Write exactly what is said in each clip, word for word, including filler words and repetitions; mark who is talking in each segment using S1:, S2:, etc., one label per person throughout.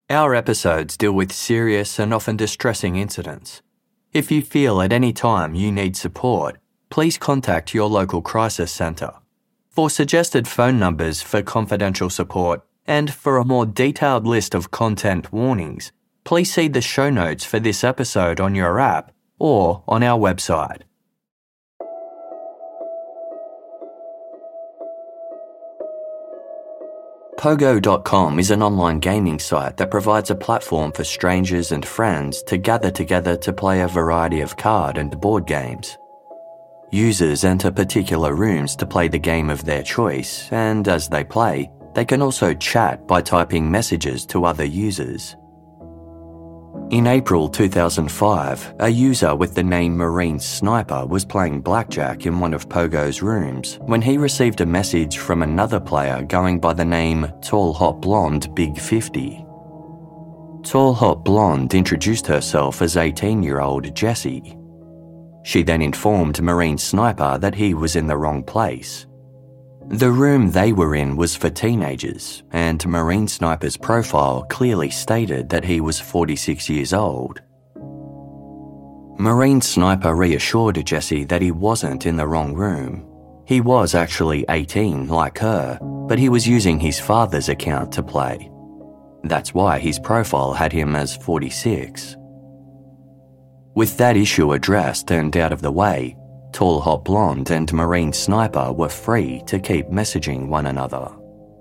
S1: Our episodes deal with serious and often distressing incidents. If you feel at any time you need support, please contact your local crisis centre. For suggested phone numbers for confidential support and for a more detailed list of content warnings, please see the show notes for this episode on your app or on our website. Pogo dot com is an online gaming site that provides a platform for strangers and friends to gather together to play a variety of card and board games. Users enter particular rooms to play the game of their choice, and as they play, they can also chat by typing messages to other users. In April two thousand five, a user with the name Marine Sniper was playing blackjack in one of Pogo's rooms when he received a message from another player going by the name Tall Hot Blonde Big fifty. Tall Hot Blonde introduced herself as eighteen-year-old Jessie. She then informed Marine Sniper that he was in the wrong place. The room they were in was for teenagers, and Marine Sniper's profile clearly stated that he was forty-six years old. Marine Sniper reassured Jessie that he wasn't in the wrong room. He was actually eighteen, like her, but he was using his father's account to play. That's why his profile had him as forty-six. With that issue addressed and out of the way, Tall Hot Blonde and Marine Sniper were free to keep messaging one another.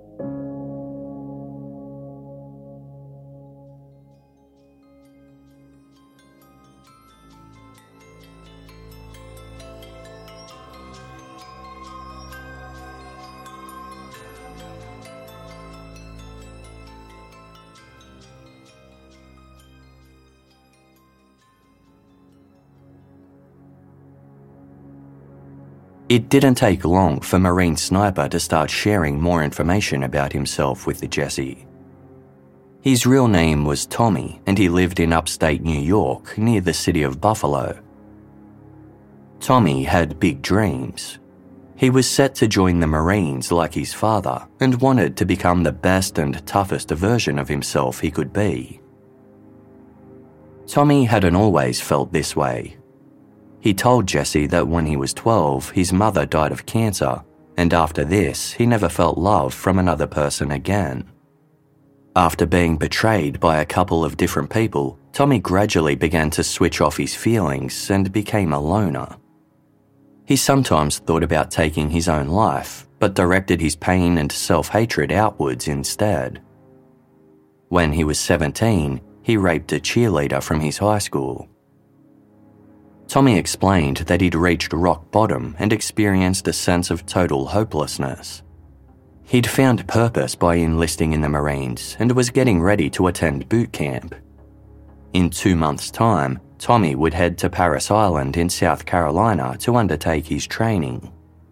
S1: It didn't take long for Marine Sniper to start sharing more information about himself with Jessie. His real name was Tommy, and he lived in upstate New York near the city of Buffalo. Tommy had big dreams. He was set to join the Marines like his father and wanted to become the best and toughest version of himself he could be. Tommy hadn't always felt this way. He told Jessie that when he was twelve, his mother died of cancer, and after this, he never felt love from another person again. After being betrayed by a couple of different people, Tommy gradually began to switch off his feelings and became a loner. He sometimes thought about taking his own life, but directed his pain and self-hatred outwards instead. When he was seventeen, he raped a cheerleader from his high school. Tommy explained that he'd reached rock bottom and experienced a sense of total hopelessness. He'd found purpose by enlisting in the Marines and was getting ready to attend boot camp. In two months' time, Tommy would head to Parris Island in South Carolina to undertake his training.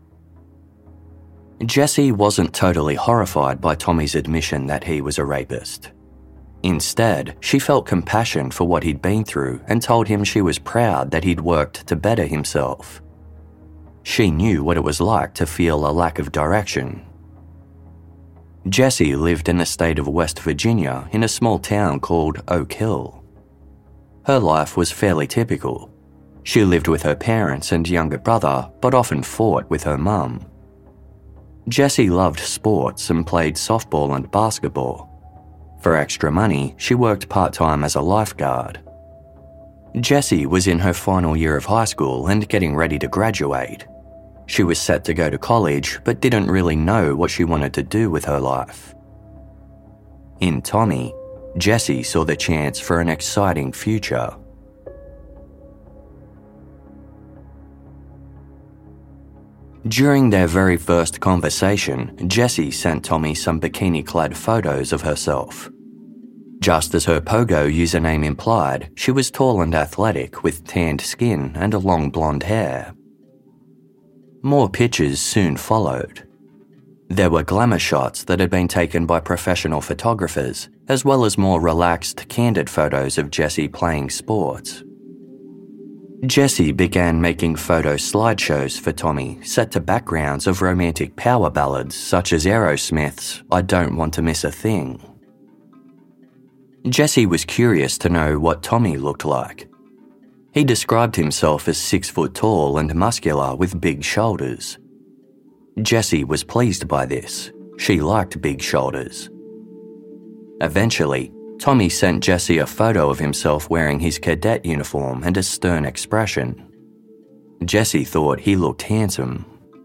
S1: Jessie wasn't totally horrified by Tommy's admission that he was a rapist. Instead, she felt compassion for what he'd been through and told him she was proud that he'd worked to better himself. She knew what it was like to feel a lack of direction. Jessie lived in the state of West Virginia in a small town called Oak Hill. Her life was fairly typical. She lived with her parents and younger brother, but often fought with her mum. Jessie loved sports and played softball and basketball. For extra money, she worked part-time as a lifeguard. Jessie was in her final year of high school and getting ready to graduate. She was set to go to college, but didn't really know what she wanted to do with her life. In Tommy, Jessie saw the chance for an exciting future. During their very first conversation, Jessie sent Tommy some bikini-clad photos of herself. Just as her Pogo username implied, she was tall and athletic with tanned skin and long blonde hair. More pictures soon followed. There were glamour shots that had been taken by professional photographers, as well as more relaxed, candid photos of Jessie playing sports. Jessie began making photo slideshows for Tommy set to backgrounds of romantic power ballads such as Aerosmith's I Don't Want to Miss a Thing. Jesse was curious to know what Tommy looked like. He described himself as six foot tall and muscular with big shoulders. Jesse was pleased by this. She liked big shoulders. Eventually, Tommy sent Jesse a photo of himself wearing his cadet uniform and a stern expression. Jesse thought he looked handsome.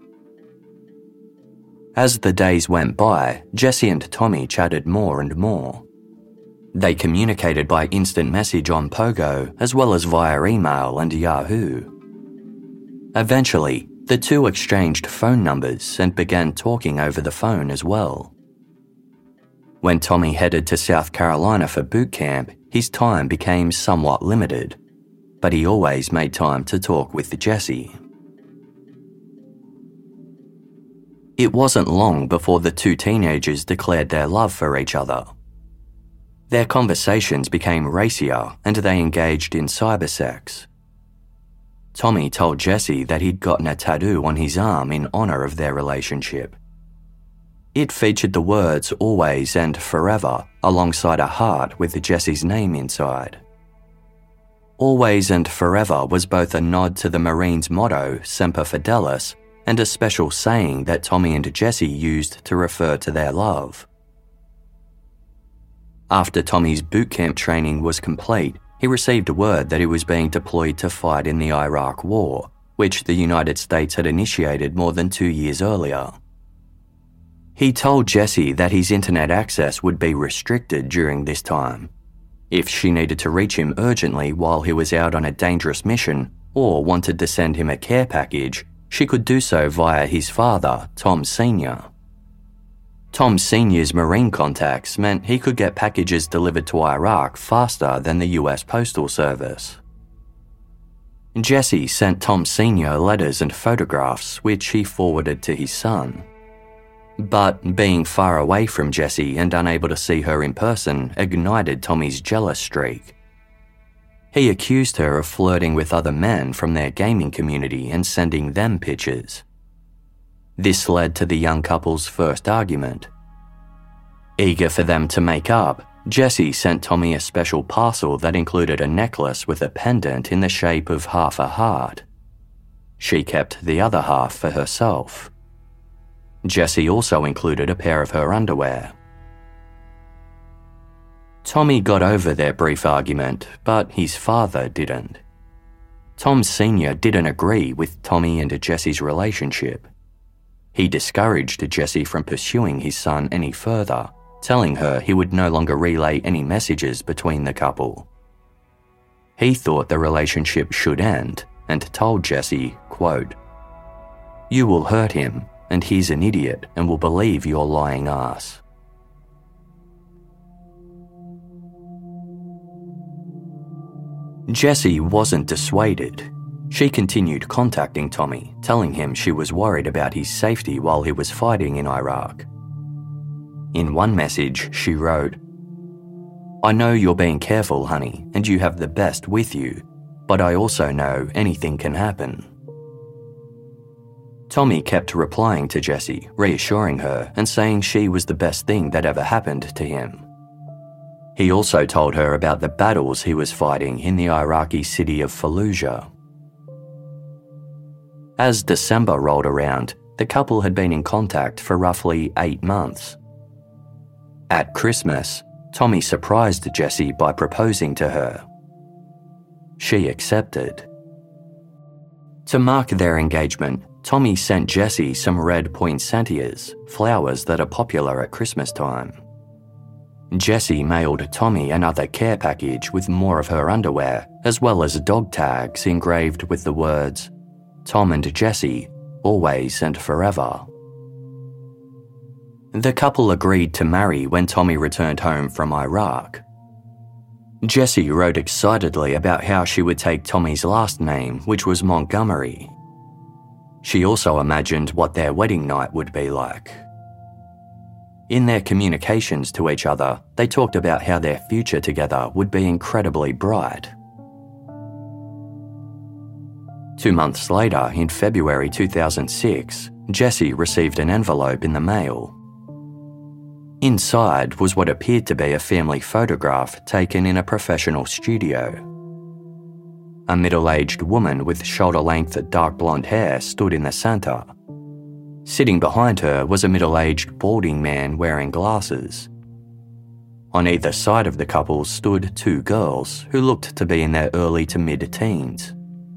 S1: As the days went by, Jesse and Tommy chatted more and more. They communicated by instant message on Pogo as well as via email and Yahoo. Eventually, the two exchanged phone numbers and began talking over the phone as well. When Tommy headed to South Carolina for boot camp, his time became somewhat limited, but he always made time to talk with Jesse. It wasn't long before the two teenagers declared their love for each other. Their conversations became racier and they engaged in cybersex. Tommy told Jesse that he'd gotten a tattoo on his arm in honor of their relationship. It featured the words always and forever alongside a heart with Jesse's name inside. Always and forever was both a nod to the Marines' motto, Semper Fidelis, and a special saying that Tommy and Jesse used to refer to their love. After Tommy's boot camp training was complete, he received word that he was being deployed to fight in the Iraq War, which the United States had initiated more than two years earlier. He told Jesse that his internet access would be restricted during this time. If she needed to reach him urgently while he was out on a dangerous mission or wanted to send him a care package, she could do so via his father, Tom Senior Tom Senior's Marine contacts meant he could get packages delivered to Iraq faster than the U S Postal Service. Jesse sent Tom Senior letters and photographs which he forwarded to his son. But being far away from Jesse and unable to see her in person ignited Tommy's jealous streak. He accused her of flirting with other men from their gaming community and sending them pictures. This led to the young couple's first argument. Eager for them to make up, Jesse sent Tommy a special parcel that included a necklace with a pendant in the shape of half a heart. She kept the other half for herself. Jesse also included a pair of her underwear. Tommy got over their brief argument, but his father didn't. Tom Senior didn't agree with Tommy and Jesse's relationship. He discouraged Jesse from pursuing his son any further, telling her he would no longer relay any messages between the couple. He thought the relationship should end and told Jesse, quote, "You will hurt him, and he's an idiot and will believe your lying ass." Jesse wasn't dissuaded. She continued contacting Tommy, telling him she was worried about his safety while he was fighting in Iraq. In one message, she wrote, "I know you're being careful, honey, and you have the best with you, but I also know anything can happen." Tommy kept replying to Jesse, reassuring her and saying she was the best thing that ever happened to him. He also told her about the battles he was fighting in the Iraqi city of Fallujah. As December rolled around, the couple had been in contact for roughly eight months. At Christmas, Tommy surprised Jesse by proposing to her. She accepted. To mark their engagement, Tommy sent Jesse some red poinsettias, flowers that are popular at Christmas time. Jesse mailed Tommy another care package with more of her underwear, as well as dog tags engraved with the words, "Tom and Jesse, always and forever." The couple agreed to marry when Tommy returned home from Iraq. Jesse wrote excitedly about how she would take Tommy's last name, which was Montgomery. She also imagined what their wedding night would be like. In their communications to each other, they talked about how their future together would be incredibly bright. Two months later, in February two thousand six, Jesse received an envelope in the mail. Inside was what appeared to be a family photograph taken in a professional studio. A middle-aged woman with shoulder-length dark blonde hair stood in the centre. Sitting behind her was a middle-aged balding man wearing glasses. On either side of the couple stood two girls who looked to be in their early to mid-teens.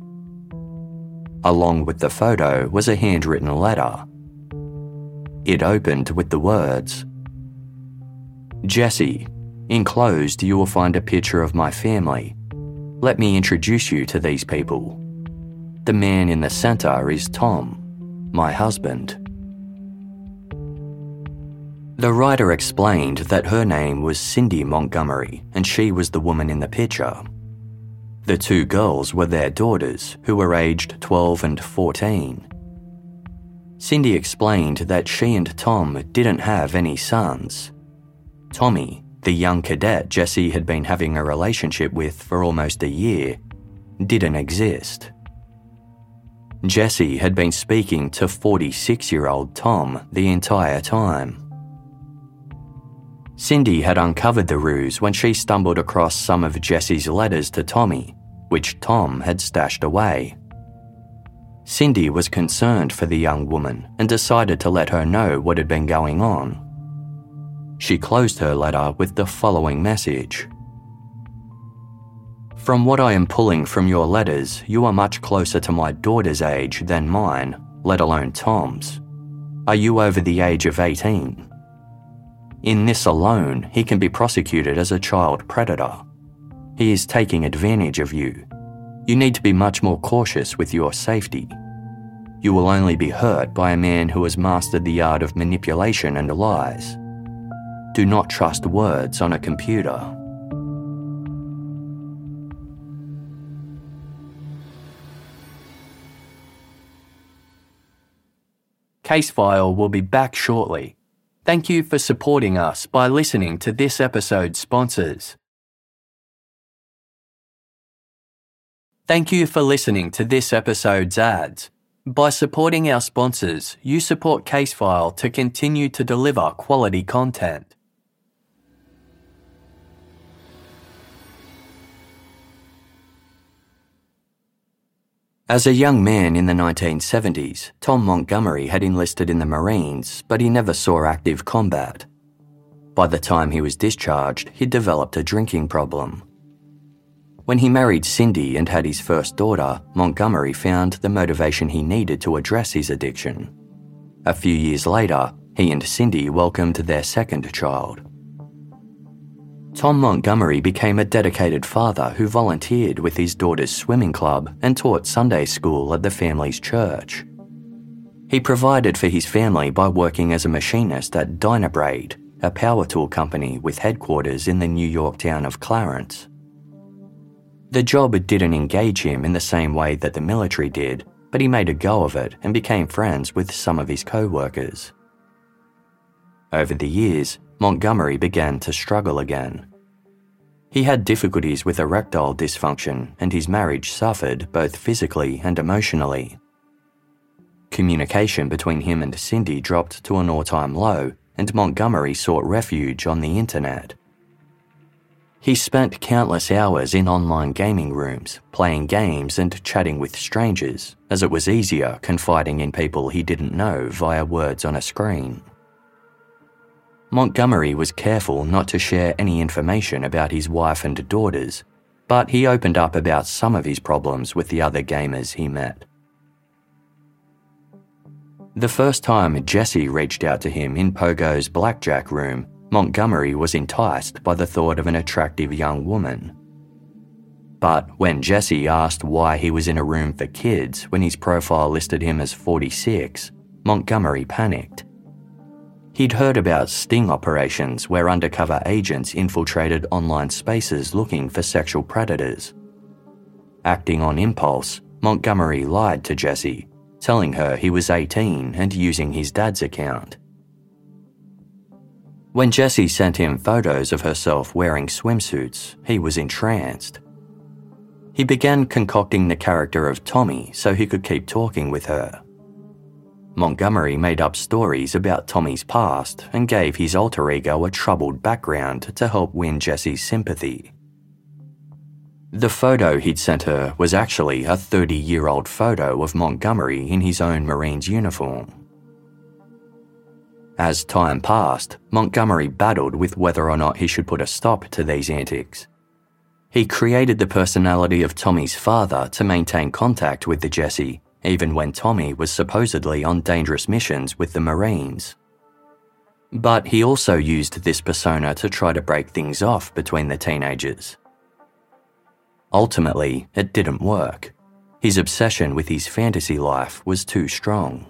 S1: Along with the photo was a handwritten letter. It opened with the words, "Jesse, enclosed you will find a picture of my family. Let me introduce you to these people. The man in the centre is Tom, my husband." The writer explained that her name was Cindy Montgomery and she was the woman in the picture. The two girls were their daughters, who were aged twelve and fourteen. Cindy explained that she and Tom didn't have any sons. Tommy, the young cadet Jesse had been having a relationship with for almost a year, didn't exist. Jesse had been speaking to forty-six-year-old Tom the entire time. Cindy had uncovered the ruse when she stumbled across some of Jesse's letters to Tommy, which Tom had stashed away. Cindy was concerned for the young woman and decided to let her know what had been going on. She closed her letter with the following message. "From what I am pulling from your letters, you are much closer to my daughter's age than mine, let alone Tom's. Are you over the age of eighteen? In this alone, he can be prosecuted as a child predator. He is taking advantage of you. You need to be much more cautious with your safety. You will only be hurt by a man who has mastered the art of manipulation and lies. Do not trust words on a computer." Casefile will be back shortly. Thank you for supporting us by listening to this episode's sponsors. Thank you for listening to this episode's ads. By supporting our sponsors, you support Casefile to continue to deliver quality content. As a young man in the nineteen seventies, Tom Montgomery had enlisted in the Marines, but he never saw active combat. By the time he was discharged, he'd developed a drinking problem. When he married Cindy and had his first daughter, Montgomery found the motivation he needed to address his addiction. A few years later, he and Cindy welcomed their second child. Tom Montgomery became a dedicated father who volunteered with his daughter's swimming club and taught Sunday school at the family's church. He provided for his family by working as a machinist at Dynabrade, a power tool company with headquarters in the New York town of Clarence. The job didn't engage him in the same way that the military did, but he made a go of it and became friends with some of his co-workers. Over the years, Montgomery began to struggle again. He had difficulties with erectile dysfunction and his marriage suffered both physically and emotionally. Communication between him and Cindy dropped to an all-time low and Montgomery sought refuge on the internet. He spent countless hours in online gaming rooms, playing games and chatting with strangers, as it was easier confiding in people he didn't know via words on a screen. Montgomery was careful not to share any information about his wife and daughters, but he opened up about some of his problems with the other gamers he met. The first time Jesse reached out to him in Pogo's blackjack room, Montgomery was enticed by the thought of an attractive young woman. But when Jesse asked why he was in a room for kids when his profile listed him as forty-six, Montgomery panicked. He'd heard about sting operations where undercover agents infiltrated online spaces looking for sexual predators. Acting on impulse, Montgomery lied to Jesse, telling her he was eighteen and using his dad's account. When Jesse sent him photos of herself wearing swimsuits, he was entranced. He began concocting the character of Tommy so he could keep talking with her. Montgomery made up stories about Tommy's past and gave his alter ego a troubled background to help win Jessie's sympathy. The photo he'd sent her was actually a thirty-year-old photo of Montgomery in his own Marines uniform. As time passed, Montgomery battled with whether or not he should put a stop to these antics. He created the personality of Tommy's father to maintain contact with the Jessie, even when Tommy was supposedly on dangerous missions with the Marines. But he also used this persona to try to break things off between the teenagers. Ultimately, it didn't work. His obsession with his fantasy life was too strong.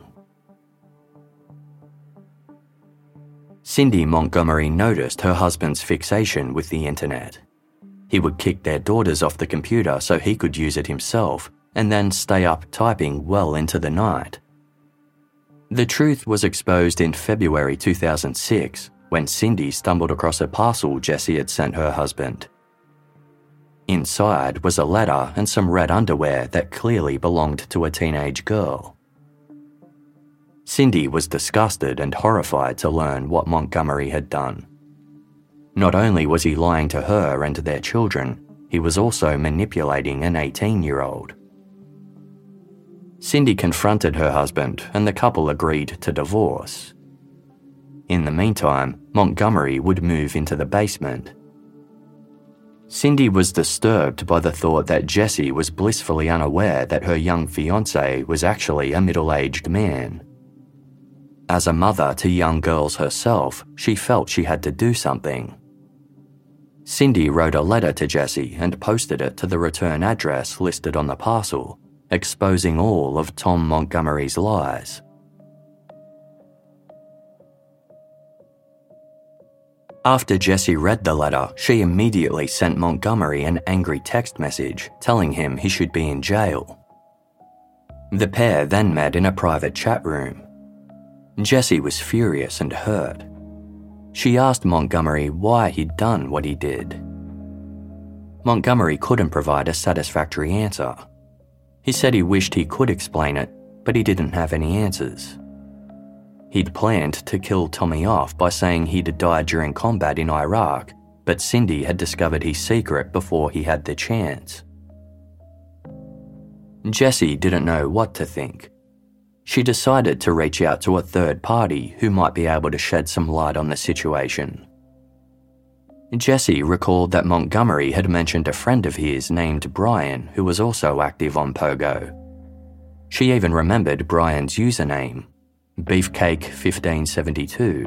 S1: Cindy Montgomery noticed her husband's fixation with the internet. He would kick their daughters off the computer so he could use it himself, and then stay up typing well into the night. The truth was exposed in February two thousand six when Cindy stumbled across a parcel Jessie had sent her husband. Inside was a letter and some red underwear that clearly belonged to a teenage girl. Cindy was disgusted and horrified to learn what Montgomery had done. Not only was he lying to her and their children, he was also manipulating an eighteen-year-old. Cindy confronted her husband and the couple agreed to divorce. In the meantime, Montgomery would move into the basement. Cindy was disturbed by the thought that Jessie was blissfully unaware that her young fiancé was actually a middle-aged man. As a mother to young girls herself, she felt she had to do something. Cindy wrote a letter to Jessie and posted it to the return address listed on the parcel, exposing all of Tom Montgomery's lies. After Jessie read the letter, she immediately sent Montgomery an angry text message telling him he should be in jail. The pair then met in a private chat room. Jessie was furious and hurt. She asked Montgomery why he'd done what he did. Montgomery couldn't provide a satisfactory answer. He said he wished he could explain it, but he didn't have any answers. He'd planned to kill Tommy off by saying he'd died during combat in Iraq, but Cindy had discovered his secret before he had the chance. Jessie didn't know what to think. She decided to reach out to a third party who might be able to shed some light on the situation. Jessie recalled that Montgomery had mentioned a friend of his named Brian who was also active on Pogo. She even remembered Brian's username, Beefcake fifteen seventy-two.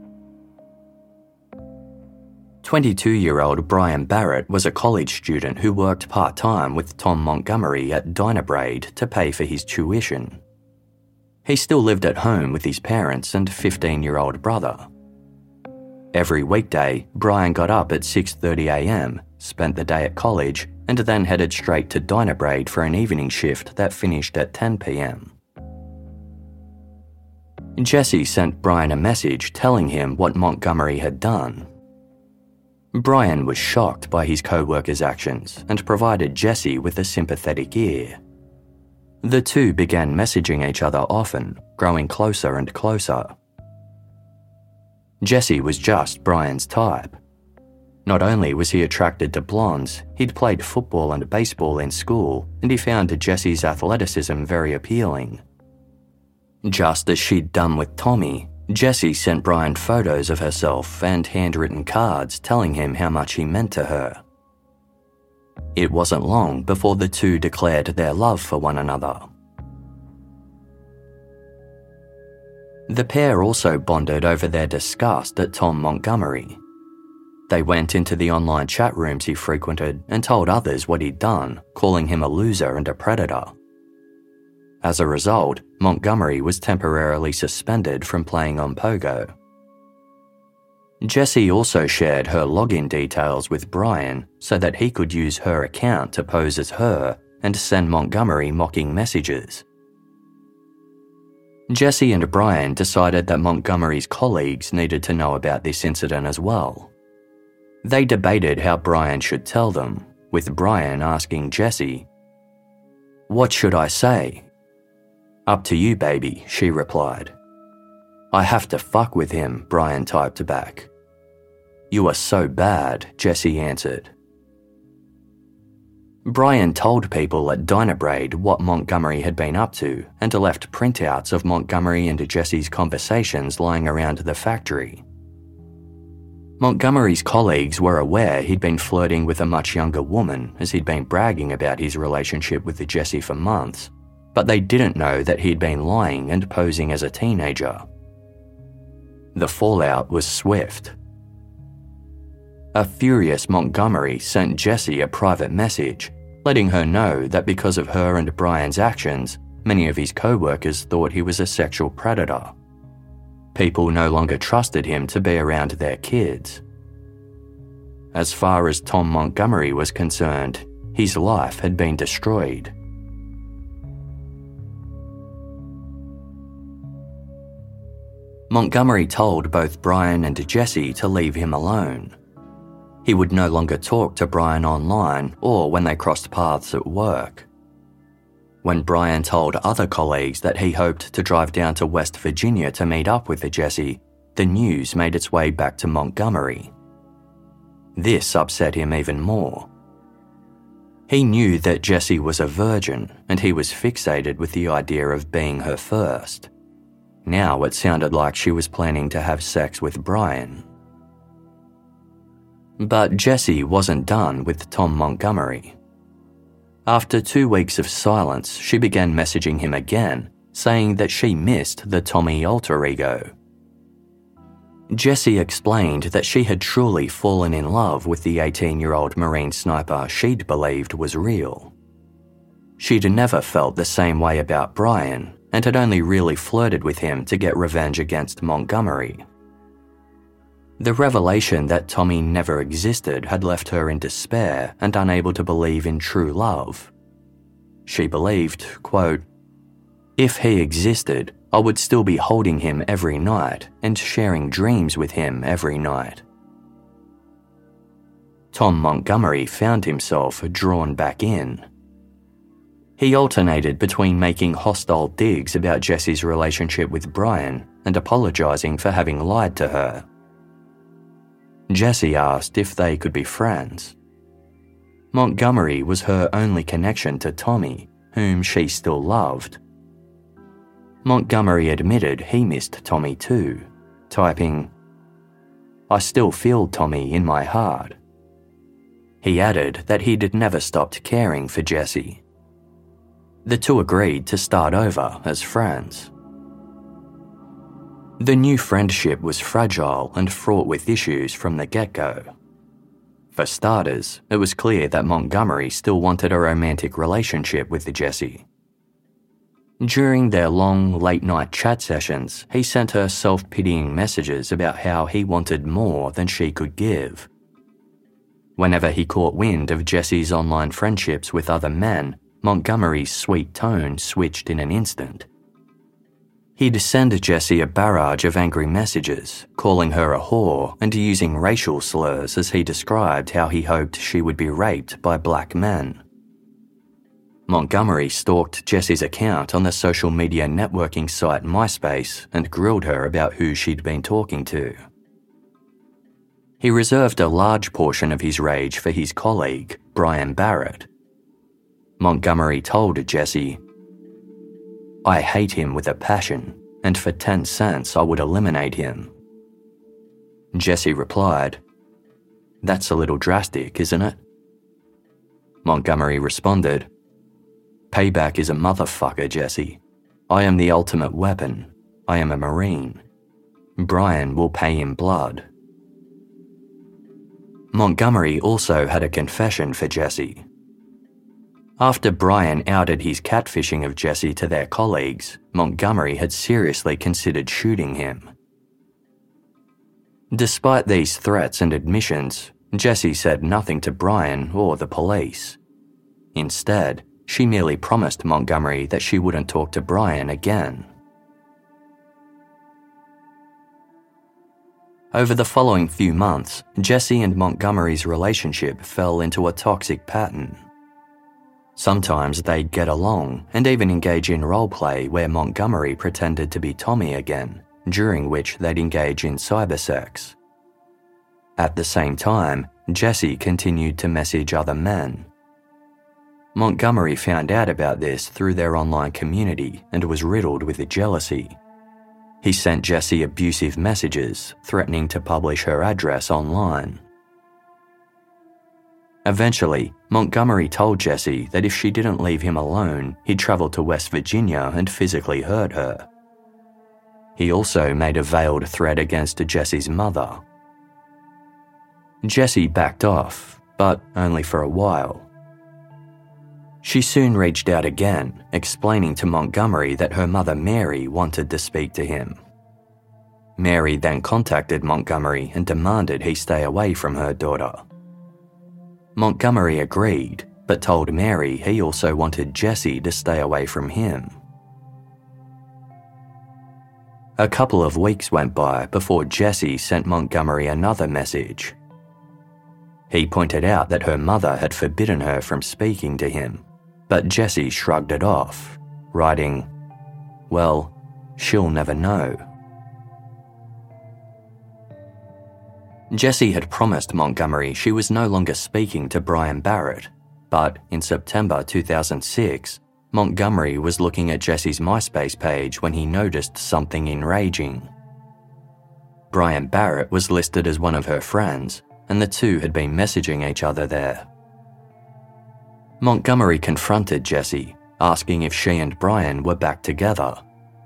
S1: twenty-two-year-old Brian Barrett was a college student who worked part-time with Tom Montgomery at Dynabraid to pay for his tuition. He still lived at home with his parents and fifteen-year-old brother. Every weekday, Brian got up at six thirty a.m., spent the day at college, and then headed straight to Dynabraid for an evening shift that finished at ten p.m. Jessie sent Brian a message telling him what Montgomery had done. Brian was shocked by his co-worker's actions and provided Jessie with a sympathetic ear. The two began messaging each other often, growing closer and closer. Jessie was just Brian's type. Not only was he attracted to blondes, he'd played football and baseball in school, and he found Jessie's athleticism very appealing. Just as she'd done with Tommy, Jessie sent Brian photos of herself and handwritten cards telling him how much he meant to her. It wasn't long before the two declared their love for one another. The pair also bonded over their disgust at Tom Montgomery. They went into the online chat rooms he frequented and told others what he'd done, calling him a loser and a predator. As a result, Montgomery was temporarily suspended from playing on Pogo. Jessie also shared her login details with Brian so that he could use her account to pose as her and send Montgomery mocking messages. Jessie and Brian decided that Montgomery's colleagues needed to know about this incident as well. They debated how Brian should tell them, with Brian asking Jessie, "What should I say?" "Up to you, baby," she replied. "I have to fuck with him," Brian typed back. "You are so bad," Jessie answered. Brian told people at Dynabraid what Montgomery had been up to and left printouts of Montgomery and Jessie's conversations lying around the factory. Montgomery's colleagues were aware he'd been flirting with a much younger woman, as he'd been bragging about his relationship with Jessie for months, but they didn't know that he'd been lying and posing as a teenager. The fallout was swift. A furious Montgomery sent Jessie a private message, letting her know that because of her and Brian's actions, many of his co-workers thought he was a sexual predator. People no longer trusted him to be around their kids. As far as Tom Montgomery was concerned, his life had been destroyed. Montgomery told both Brian and Jessie to leave him alone. He would no longer talk to Brian online or when they crossed paths at work. When Brian told other colleagues that he hoped to drive down to West Virginia to meet up with Jessie, the news made its way back to Montgomery. This upset him even more. He knew that Jessie was a virgin and he was fixated with the idea of being her first. Now it sounded like she was planning to have sex with Brian. But Jessie wasn't done with Tom Montgomery. After two weeks of silence, she began messaging him again, saying that she missed the Tommy alter ego. Jessie explained that she had truly fallen in love with the eighteen-year-old Marine sniper she'd believed was real. She'd never felt the same way about Brian and had only really flirted with him to get revenge against Montgomery. The revelation that Tommy never existed had left her in despair and unable to believe in true love. She believed, quote, "If he existed, I would still be holding him every night and sharing dreams with him every night." Tom Montgomery found himself drawn back in. He alternated between making hostile digs about Jessie's relationship with Brian and apologising for having lied to her. Jessie asked if they could be friends. Montgomery was her only connection to Tommy, whom she still loved. Montgomery admitted he missed Tommy too, typing, "I still feel Tommy in my heart." He added that he'd never stopped caring for Jessie. The two agreed to start over as friends. The new friendship was fragile and fraught with issues from the get-go. For starters, it was clear that Montgomery still wanted a romantic relationship with Jessie. During their long, late-night chat sessions, he sent her self-pitying messages about how he wanted more than she could give. Whenever he caught wind of Jessie's online friendships with other men, Montgomery's sweet tone switched in an instant. He'd send Jessie a barrage of angry messages, calling her a whore and using racial slurs as he described how he hoped she would be raped by black men. Montgomery stalked Jessie's account on the social media networking site MySpace and grilled her about who she'd been talking to. He reserved a large portion of his rage for his colleague, Brian Barrett. Montgomery told Jessie, "I hate him with a passion, and for ten cents I would eliminate him." Jessie replied, "That's a little drastic, isn't it?" Montgomery responded, "Payback is a motherfucker, Jessie. I am the ultimate weapon. I am a Marine. Brian will pay in blood." Montgomery also had a confession for Jessie. After Brian outed his catfishing of Jessie to their colleagues, Montgomery had seriously considered shooting him. Despite these threats and admissions, Jessie said nothing to Brian or the police. Instead, she merely promised Montgomery that she wouldn't talk to Brian again. Over the following few months, Jessie and Montgomery's relationship fell into a toxic pattern. Sometimes they'd get along and even engage in roleplay where Montgomery pretended to be Tommy again, during which they'd engage in cybersex. At the same time, Jesse continued to message other men. Montgomery found out about this through their online community and was riddled with jealousy. He sent Jesse abusive messages, threatening to publish her address online. Eventually, Montgomery told Jesse that if she didn't leave him alone, he'd travel to West Virginia and physically hurt her. He also made a veiled threat against Jesse's mother. Jesse backed off, but only for a while. She soon reached out again, explaining to Montgomery that her mother Mary wanted to speak to him. Mary then contacted Montgomery and demanded he stay away from her daughter. Montgomery agreed, but told Mary he also wanted Jesse to stay away from him. A couple of weeks went by before Jesse sent Montgomery another message. He pointed out that her mother had forbidden her from speaking to him, but Jesse shrugged it off, writing, "Well, she'll never know." Jesse had promised Montgomery she was no longer speaking to Brian Barrett, but in September two thousand six, Montgomery was looking at Jesse's MySpace page when he noticed something enraging. Brian Barrett was listed as one of her friends, and the two had been messaging each other there. Montgomery confronted Jesse, asking if she and Brian were back together.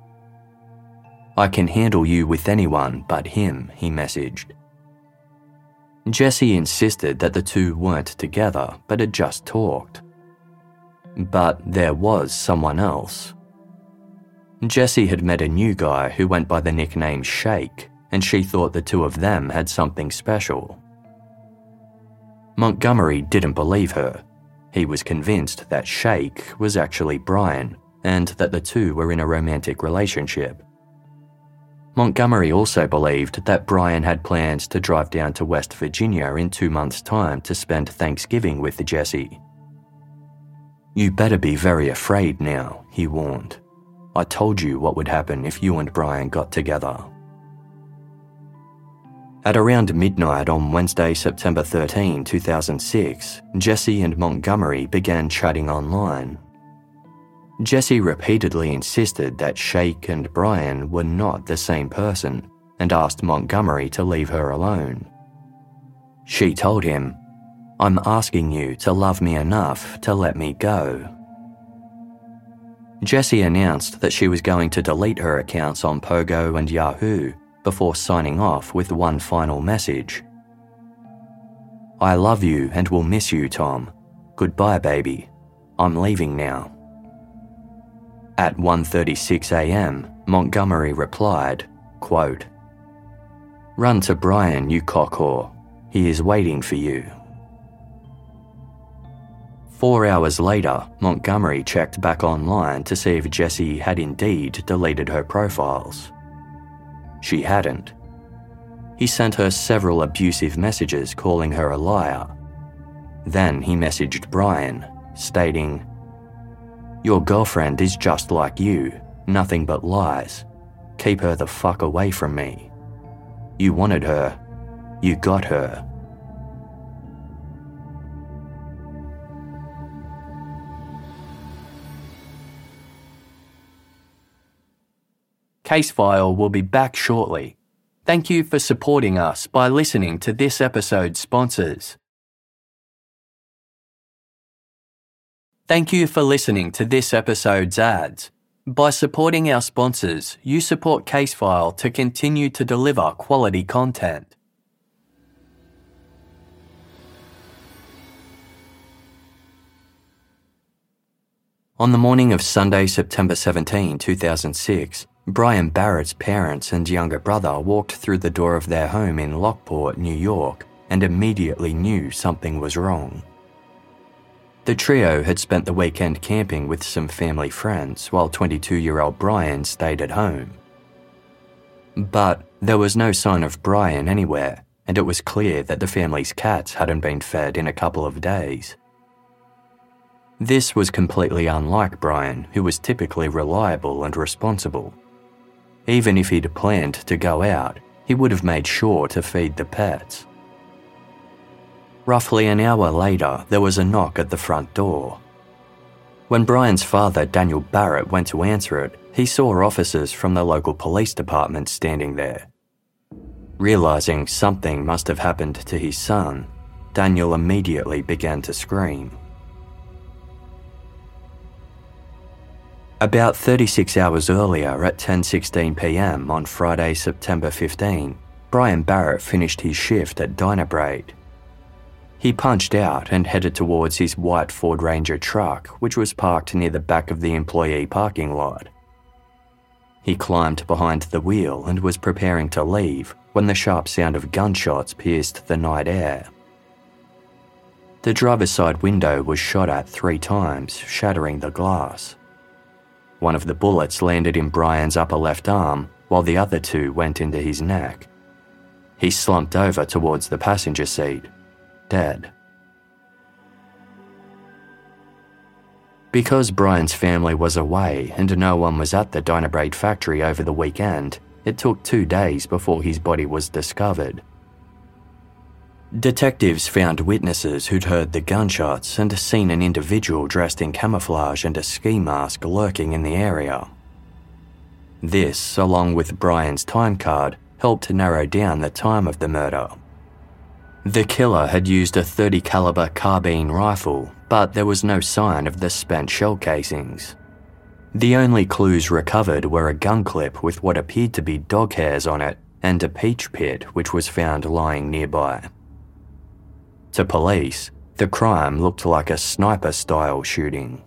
S1: "I can handle you with anyone but him," he messaged. Jesse insisted that the two weren't together but had just talked. But there was someone else. Jesse had met a new guy who went by the nickname Shake, and she thought the two of them had something special. Montgomery didn't believe her. He was convinced that Shake was actually Brian and that the two were in a romantic relationship. Montgomery also believed that Brian had plans to drive down to West Virginia in two months' time to spend Thanksgiving with Jesse. "You better be very afraid now," he warned. "I told you what would happen if you and Brian got together." At around midnight on Wednesday, September thirteenth, two thousand six, Jesse and Montgomery began chatting online. Jesse repeatedly insisted that Shake and Brian were not the same person and asked Montgomery to leave her alone. She told him, "I'm asking you to love me enough to let me go." Jesse announced that she was going to delete her accounts on Pogo and Yahoo before signing off with one final message. "I love you and will miss you, Tom. Goodbye, baby. I'm leaving now." At one thirty-six a.m., Montgomery replied, quote, "Run to Brian, you cockwhore. He is waiting for you." Four hours later, Montgomery checked back online to see if Jesse had indeed deleted her profiles. She hadn't. He sent her several abusive messages calling her a liar. Then he messaged Brian, stating, "Your girlfriend is just like you, nothing but lies. Keep her the fuck away from me. You wanted her, you got her." Casefile will be back shortly. Thank you for supporting us by listening to this episode's sponsors. Thank you for listening to this episode's ads. By supporting our sponsors, you support Casefile to continue to deliver quality content. On the morning of Sunday, September seventeenth, two thousand six, Brian Barrett's parents and younger brother walked through the door of their home in Lockport, New York, and immediately knew something was wrong. The trio had spent the weekend camping with some family friends while twenty-two-year-old Brian stayed at home. But there was no sign of Brian anywhere, and it was clear that the family's cats hadn't been fed in a couple of days. This was completely unlike Brian, who was typically reliable and responsible. Even if he'd planned to go out, he would have made sure to feed the pets. Roughly an hour later, there was a knock at the front door. When Brian's father, Daniel Barrett, went to answer it, he saw officers from the local police department standing there. Realising something must have happened to his son, Daniel immediately began to scream. About thirty-six hours earlier at ten sixteen p m on Friday, September fifteenth, Brian Barrett finished his shift at Dynabrade. He punched out and headed towards his white Ford Ranger truck, which was parked near the back of the employee parking lot. He climbed behind the wheel and was preparing to leave when the sharp sound of gunshots pierced the night air. The driver's side window was shot at three times, shattering the glass. One of the bullets landed in Brian's upper left arm, while the other two went into his neck. He slumped over towards the passenger seat, dead. Because Brian's family was away and no one was at the Dynabrade factory over the weekend, it took two days before his body was discovered. Detectives found witnesses who'd heard the gunshots and seen an individual dressed in camouflage and a ski mask lurking in the area. This, along with Brian's time card, helped narrow down the time of the murder. The killer had used a thirty caliber carbine rifle, but there was no sign of the spent shell casings. The only clues recovered were a gun clip with what appeared to be dog hairs on it and a peach pit which was found lying nearby. To police, the crime looked like a sniper-style shooting.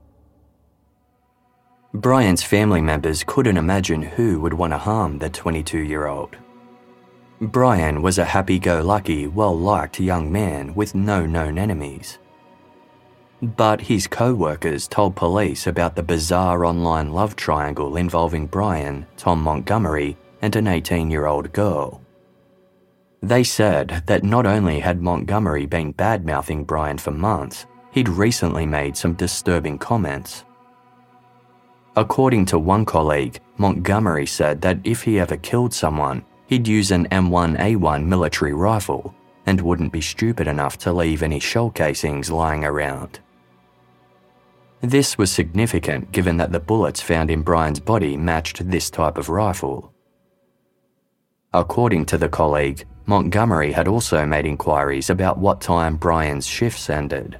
S1: Brian's family members couldn't imagine who would want to harm the twenty-two-year-old. Brian was a happy-go-lucky, well-liked young man with no known enemies. But his co-workers told police about the bizarre online love triangle involving Brian, Tom Montgomery, and an eighteen-year-old girl. They said that not only had Montgomery been bad-mouthing Brian for months, he'd recently made some disturbing comments. According to one colleague, Montgomery said that if he ever killed someone, he'd use an M one A one military rifle and wouldn't be stupid enough to leave any shell casings lying around. This was significant given that the bullets found in Brian's body matched this type of rifle. According to the colleague, Montgomery had also made inquiries about what time Brian's shifts ended.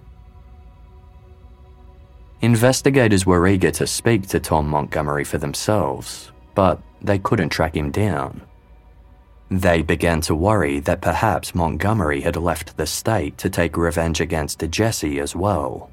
S1: Investigators were eager to speak to Tom Montgomery for themselves, but they couldn't track him down. They began to worry that perhaps Montgomery had left the state to take revenge against Jesse as well.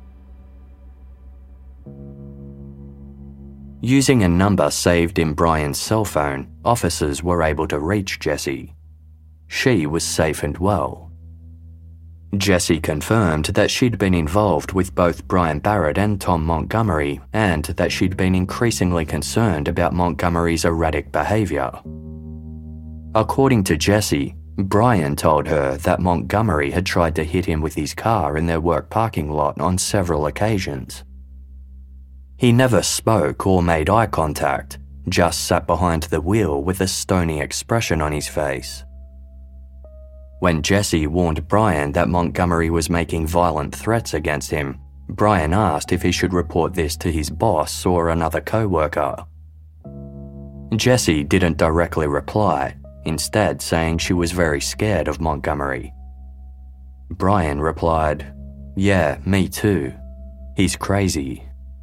S1: Using a number saved in Brian's cell phone, officers were able to reach Jessie. She was safe and well. Jessie confirmed that she'd been involved with both Brian Barrett and Tom Montgomery and that she'd been increasingly concerned about Montgomery's erratic behaviour. According to Jessie, Brian told her that Montgomery had tried to hit him with his car in their work parking lot on several occasions. He never spoke or made eye contact, just sat behind the wheel with a stony expression on his face. When Jessie warned Brian that Montgomery was making violent threats against him, Brian asked if he should report this to his boss or another co-worker. Jessie didn't directly reply, instead saying she was very scared of Montgomery. Brian replied, "Yeah, me too. He's crazy."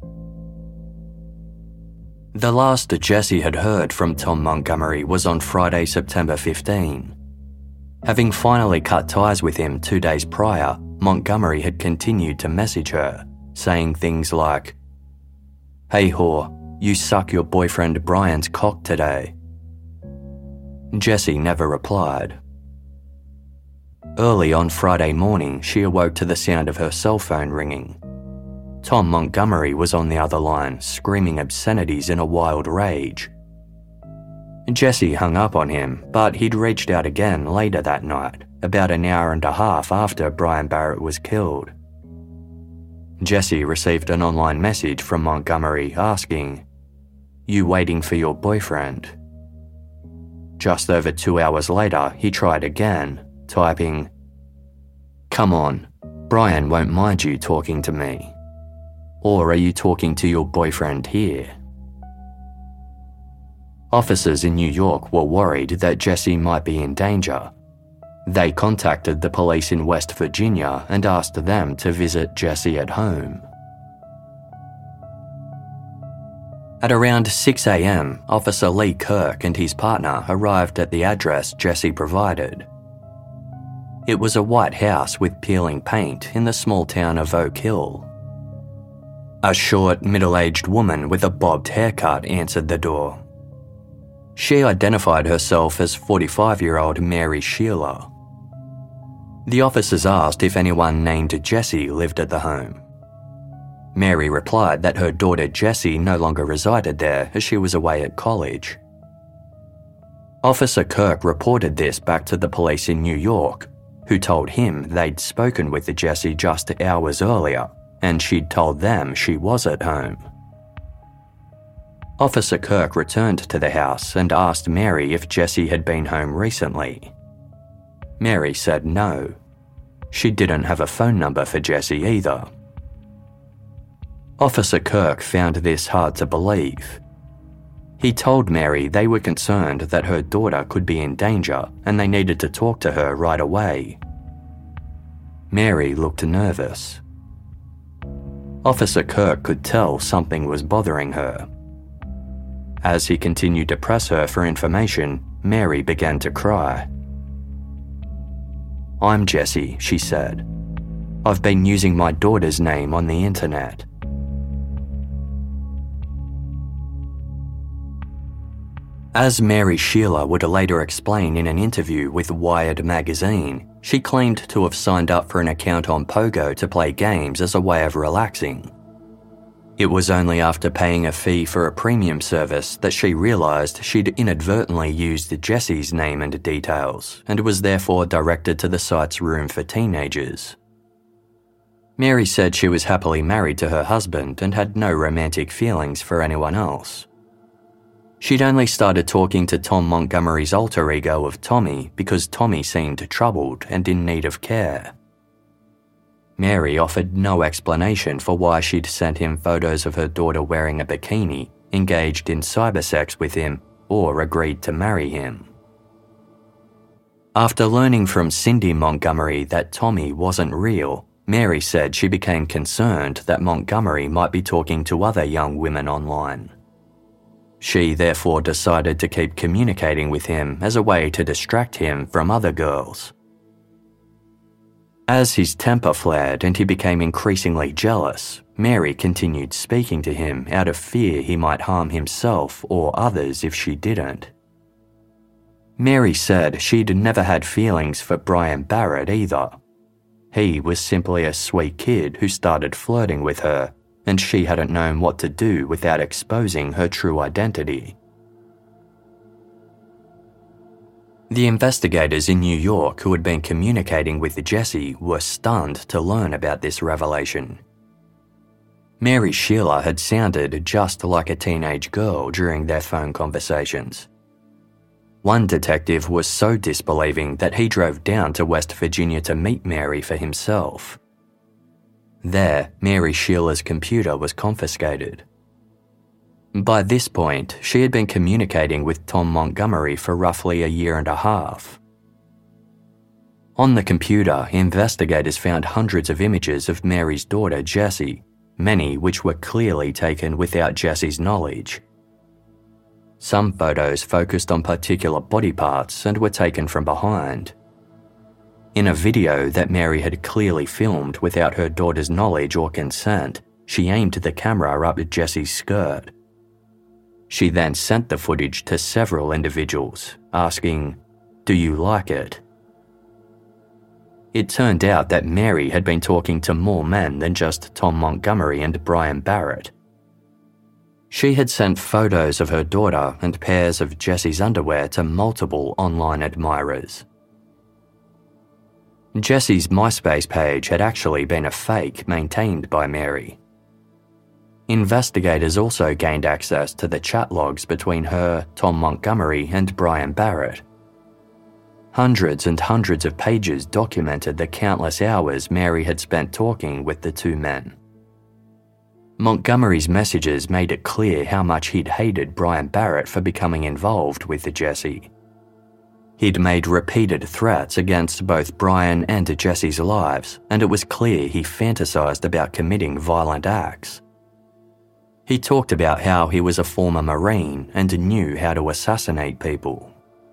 S1: The last Jessie had heard from Tom Montgomery was on Friday, September fifteenth. Having finally cut ties with him two days prior, Montgomery had continued to message her, saying things like, "Hey whore, you suck your boyfriend Brian's cock today." Jessie never replied. Early on Friday morning, she awoke to the sound of her cell phone ringing. Tom Montgomery was on the other line, screaming obscenities in a wild rage. Jessie hung up on him, but he'd reached out again later that night, about an hour and a half after Brian Barrett was killed. Jessie received an online message from Montgomery asking, "You waiting for your boyfriend?" Just over two hours later, he tried again, typing, "Come on, Brian won't mind you talking to me. Or are you talking to your boyfriend here?" Officers in New York were worried that Jessie might be in danger. They contacted the police in West Virginia and asked them to visit Jessie at home. At around six a.m, Officer Lee Kirk and his partner arrived at the address Jessie provided. It was a white house with peeling paint in the small town of Oak Hill. A short, middle-aged woman with a bobbed haircut answered the door. She identified herself as forty-five-year-old Mary Sheila. The officers asked if anyone named Jessie lived at the home. Mary replied that her daughter Jessie no longer resided there as she was away at college. Officer Kirk reported this back to the police in New York, who told him they'd spoken with Jessie just hours earlier and she'd told them she was at home. Officer Kirk returned to the house and asked Mary if Jessie had been home recently. Mary said no. She didn't have a phone number for Jessie either. Officer Kirk found this hard to believe. He told Mary they were concerned that her daughter could be in danger and they needed to talk to her right away. Mary looked nervous. Officer Kirk could tell something was bothering her. As he continued to press her for information, Mary began to cry. "I'm Jessie," she said. "I've been using my daughter's name on the internet." As Mary Sheila would later explain in an interview with Wired magazine, she claimed to have signed up for an account on Pogo to play games as a way of relaxing. It was only after paying a fee for a premium service that she realised she'd inadvertently used Jessie's name and details and was therefore directed to the site's room for teenagers. Mary said she was happily married to her husband and had no romantic feelings for anyone else. She'd only started talking to Tom Montgomery's alter ego of Tommy because Tommy seemed troubled and in need of care. Mary offered no explanation for why she'd sent him photos of her daughter wearing a bikini, engaged in cybersex with him, or agreed to marry him. After learning from Cindy Montgomery that Tommy wasn't real, Mary said she became concerned that Montgomery might be talking to other young women online. She therefore decided to keep communicating with him as a way to distract him from other girls. As his temper flared and he became increasingly jealous, Mary continued speaking to him out of fear he might harm himself or others if she didn't. Mary said she'd never had feelings for Brian Barrett either. He was simply a sweet kid who started flirting with her, and she hadn't known what to do without exposing her true identity. The investigators in New York who had been communicating with Jessie were stunned to learn about this revelation. Mary Sheila had sounded just like a teenage girl during their phone conversations. One detective was so disbelieving that he drove down to West Virginia to meet Mary for himself. There, Mary Sheila's computer was confiscated. By this point, she had been communicating with Tom Montgomery for roughly a year and a half. On the computer, investigators found hundreds of images of Mary's daughter, Jessie, many which were clearly taken without Jessie's knowledge. Some photos focused on particular body parts and were taken from behind. In a video that Mary had clearly filmed without her daughter's knowledge or consent, she aimed the camera up Jessie's skirt. She then sent the footage to several individuals, asking, "Do you like it?" It turned out that Mary had been talking to more men than just Tom Montgomery and Brian Barrett. She had sent photos of her daughter and pairs of Jessie's underwear to multiple online admirers. Jesse's MySpace page had actually been a fake maintained by Mary. Investigators also gained access to the chat logs between her, Tom Montgomery, and Brian Barrett. Hundreds and hundreds of pages documented the countless hours Mary had spent talking with the two men. Montgomery's messages made it clear how much he'd hated Brian Barrett for becoming involved with Jesse. He'd made repeated threats against both Brian and Jesse's lives, and it was clear he fantasized about committing violent acts. He talked about how he was a former Marine and knew how to assassinate people.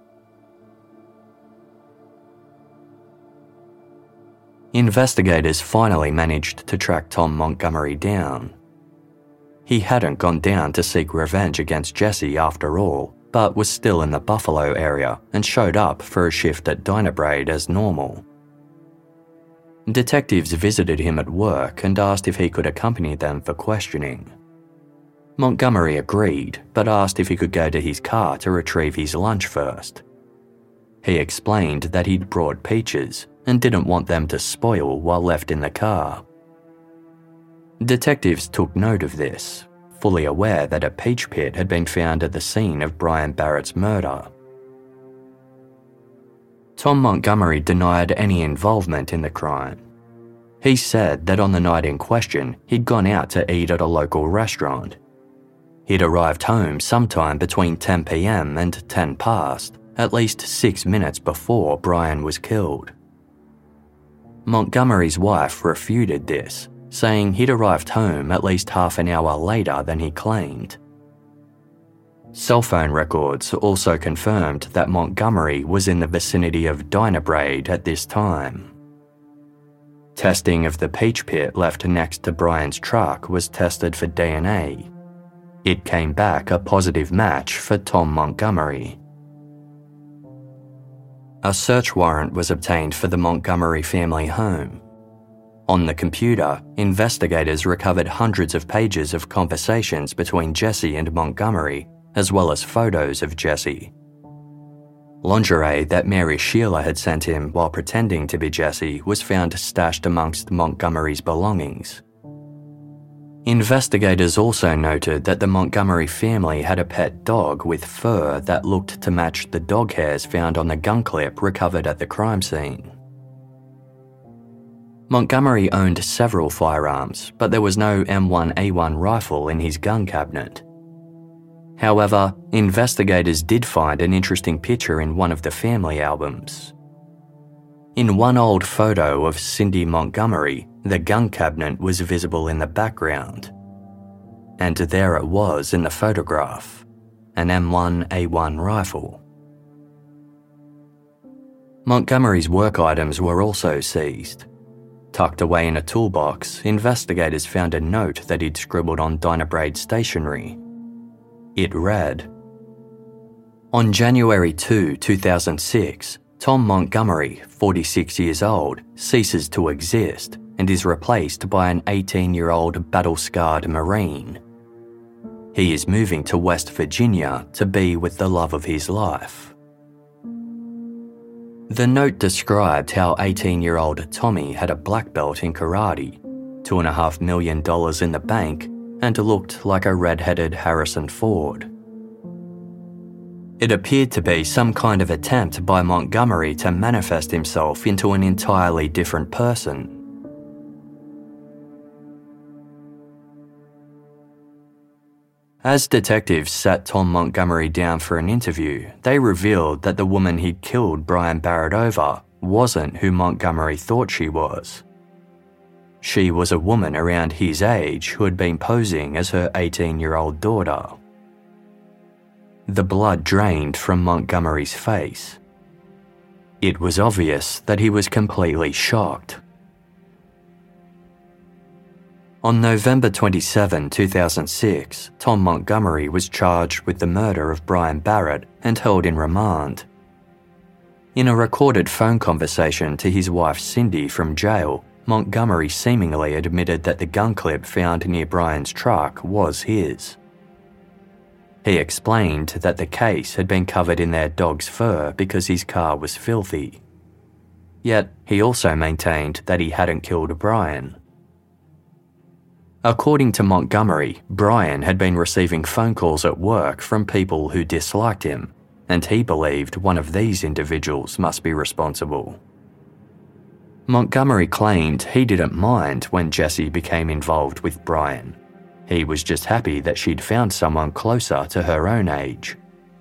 S1: Investigators finally managed to track Tom Montgomery down. He hadn't gone down to seek revenge against Jesse after all, but was still in the Buffalo area and showed up for a shift at Dynabraid as normal. Detectives visited him at work and asked if he could accompany them for questioning. Montgomery agreed, but asked if he could go to his car to retrieve his lunch first. He explained that he'd brought peaches and didn't want them to spoil while left in the car. Detectives took note of this, fully aware that a peach pit had been found at the scene of Brian Barrett's murder. Tom Montgomery denied any involvement in the crime. He said that on the night in question, he'd gone out to eat at a local restaurant. He'd arrived home sometime between ten p.m. and ten past, at least six minutes before Brian was killed. Montgomery's wife refuted this, saying he'd arrived home at least half an hour later than he claimed. Cell phone records also confirmed that Montgomery was in the vicinity of Dynabraid at this time. Testing of the peach pit left next to Brian's truck was tested for D N A. It came back a positive match for Tom Montgomery. A search warrant was obtained for the Montgomery family home. On the computer, investigators recovered hundreds of pages of conversations between Jesse and Montgomery, as well as photos of Jesse. Lingerie that Mary Sheila had sent him while pretending to be Jesse was found stashed amongst Montgomery's belongings. Investigators also noted that the Montgomery family had a pet dog with fur that looked to match the dog hairs found on the gun clip recovered at the crime scene. Montgomery owned several firearms, but there was no M one A one rifle in his gun cabinet. However, investigators did find an interesting picture in one of the family albums. In one old photo of Cindy Montgomery, the gun cabinet was visible in the background. And there it was in the photograph, an M one A one rifle. Montgomery's work items were also seized. Tucked away in a toolbox, investigators found a note that he'd scribbled on Dynabraid stationery. It read, "On January second, two thousand six, Tom Montgomery, forty-six years old, ceases to exist and is replaced by an eighteen-year-old battle-scarred Marine. He is moving to West Virginia to be with the love of his life." The note described how eighteen-year-old Tommy had a black belt in karate, two and a half million dollars in the bank, and looked like a red-headed Harrison Ford. It appeared to be some kind of attempt by Montgomery to manifest himself into an entirely different person. As detectives sat Tom Montgomery down for an interview, they revealed that the woman he'd killed Brian Barrett over wasn't who Montgomery thought she was. She was a woman around his age who had been posing as her eighteen-year-old daughter. The blood drained from Montgomery's face. It was obvious that he was completely shocked. On November twenty-seventh, two thousand six, Tom Montgomery was charged with the murder of Brian Barrett and held in remand. In a recorded phone conversation to his wife Cindy from jail, Montgomery seemingly admitted that the gun clip found near Brian's truck was his. He explained that the case had been covered in their dog's fur because his car was filthy. yet he also maintained that he hadn't killed Brian. According to Montgomery, Brian had been receiving phone calls at work from people who disliked him, and he believed one of these individuals must be responsible. Montgomery claimed he didn't mind when Jessie became involved with Brian. He was just happy that she'd found someone closer to her own age.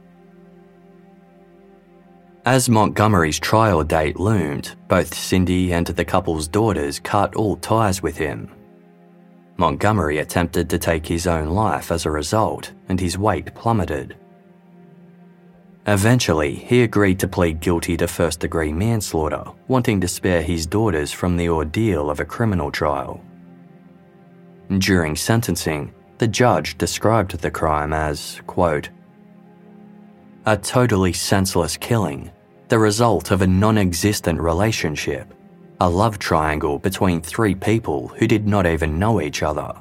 S1: As Montgomery's trial date loomed, both Cindy and the couple's daughters cut all ties with him. Montgomery attempted to take his own life as a result, and his weight plummeted. Eventually, he agreed to plead guilty to first-degree manslaughter, wanting to spare his daughters from the ordeal of a criminal trial. During sentencing, the judge described the crime as, quote, "a totally senseless killing, the result of a non-existent relationship, a love triangle between three people who did not even know each other."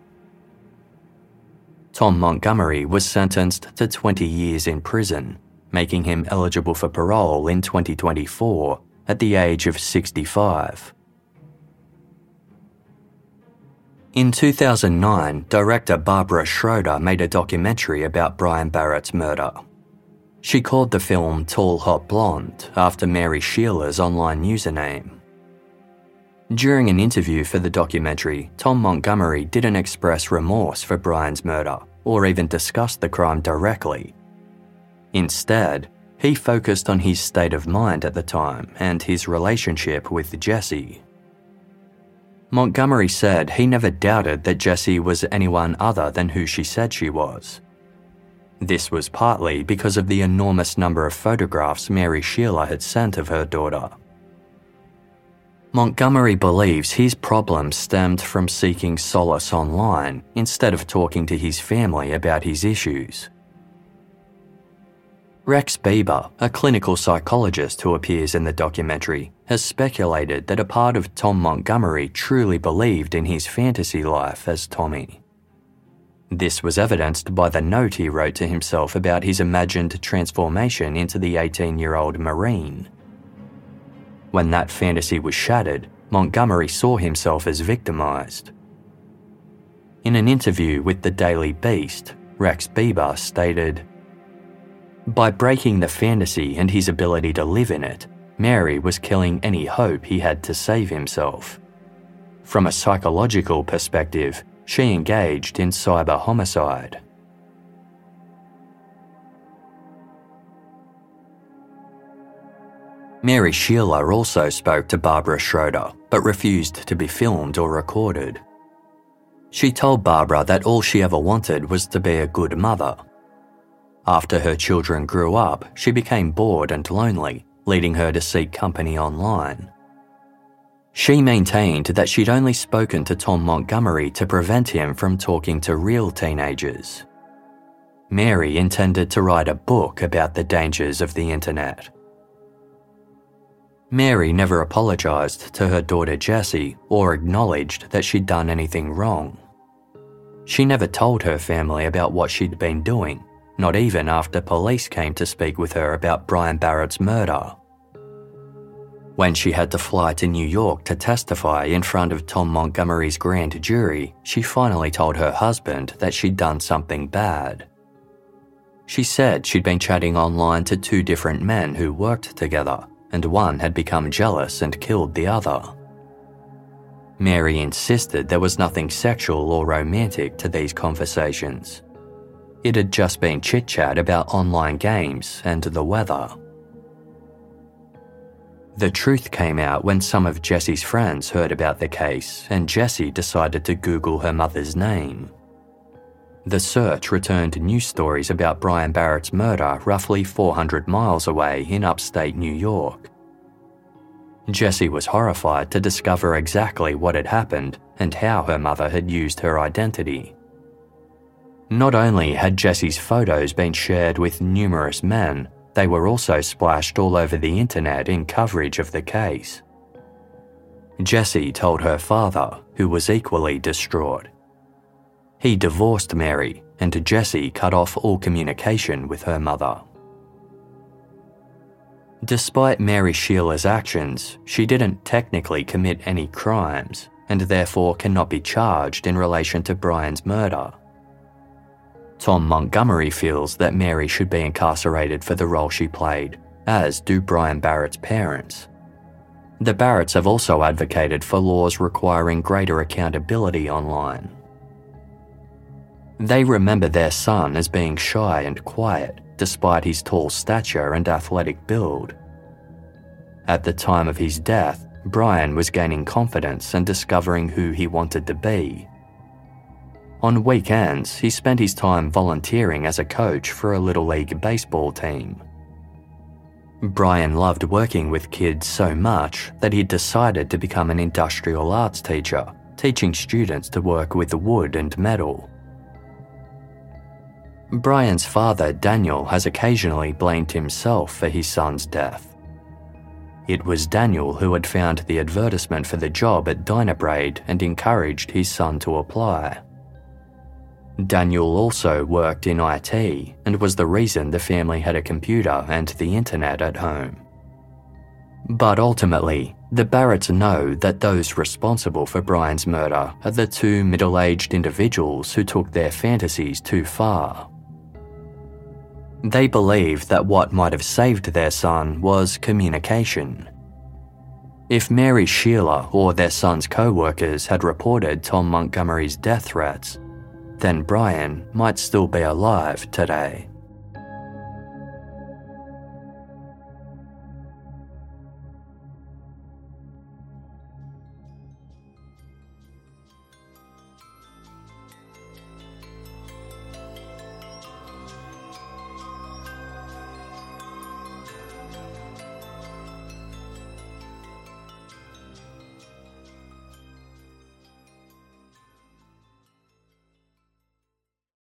S1: Tom Montgomery was sentenced to twenty years in prison, making him eligible for parole in twenty twenty-four at the age of sixty-five. In two thousand nine, director Barbara Schroeder made a documentary about Brian Barrett's murder. She called the film Tall Hot Blonde after Mary Sheiller's online username. During an interview for the documentary, Tom Montgomery didn't express remorse for Brian's murder or even discuss the crime directly. Instead, he focused on his state of mind at the time and his relationship with Jessie. Montgomery said he never doubted that Jessie was anyone other than who she said she was. This was partly because of the enormous number of photographs Mary Sheiller had sent of her daughter. Montgomery believes his problems stemmed from seeking solace online instead of talking to his family about his issues. Rex Bieber, a clinical psychologist who appears in the documentary, has speculated that a part of Tom Montgomery truly believed in his fantasy life as Tommy. This was evidenced by the note he wrote to himself about his imagined transformation into the eighteen-year-old Marine. When that fantasy was shattered, Montgomery saw himself as victimized. In an interview with the Daily Beast, Rex Bieber stated, "By breaking the fantasy and his ability to live in it, Mary was killing any hope he had to save himself. From a psychological perspective, she engaged in cyber homicide." Mary Sheiller also spoke to Barbara Schroeder, but refused to be filmed or recorded. She told Barbara that all she ever wanted was to be a good mother. After her children grew up, she became bored and lonely, leading her to seek company online. She maintained that she'd only spoken to Tom Montgomery to prevent him from talking to real teenagers. Mary intended to write a book about the dangers of the internet. Mary never apologised to her daughter Jessie or acknowledged that she'd done anything wrong. She never told her family about what she'd been doing, not even after police came to speak with her about Brian Barrett's murder. When she had to fly to New York to testify in front of Tom Montgomery's grand jury, she finally told her husband that she'd done something bad. She said she'd been chatting online to two different men who worked together, and one had become jealous and killed the other. Mary insisted there was nothing sexual or romantic to these conversations. It had just been chit-chat about online games and the weather. The truth came out when some of Jessie's friends heard about the case and Jessie decided to Google her mother's name. The search returned news stories about Brian Barrett's murder roughly four hundred miles away in upstate New York. Jessie was horrified to discover exactly what had happened and how her mother had used her identity. Not only had Jessie's photos been shared with numerous men, they were also splashed all over the internet in coverage of the case. Jessie told her father, who was equally distraught. He divorced Mary, and Jessie cut off all communication with her mother. Despite Mary Sheila's actions, she didn't technically commit any crimes and therefore cannot be charged in relation to Brian's murder. Tom Montgomery feels that Mary should be incarcerated for the role she played, as do Brian Barrett's parents. The Barretts have also advocated for laws requiring greater accountability online. They remember their son as being shy and quiet, despite his tall stature and athletic build. At the time of his death, Brian was gaining confidence and discovering who he wanted to be. On weekends, he spent his time volunteering as a coach for a Little League baseball team. Brian loved working with kids so much that he decided to become an industrial arts teacher, teaching students to work with wood and metal. Brian's father, Daniel, has occasionally blamed himself for his son's death. It was Daniel who had found the advertisement for the job at Dynabrade and encouraged his son to apply. Daniel also worked in I T and was the reason the family had a computer and the internet at home. But ultimately, the Barretts know that those responsible for Brian's murder are the two middle-aged individuals who took their fantasies too far. They believe that what might have saved their son was communication. If Mary Sheila or their son's co-workers had reported Tom Montgomery's death threats, then Brian might still be alive today.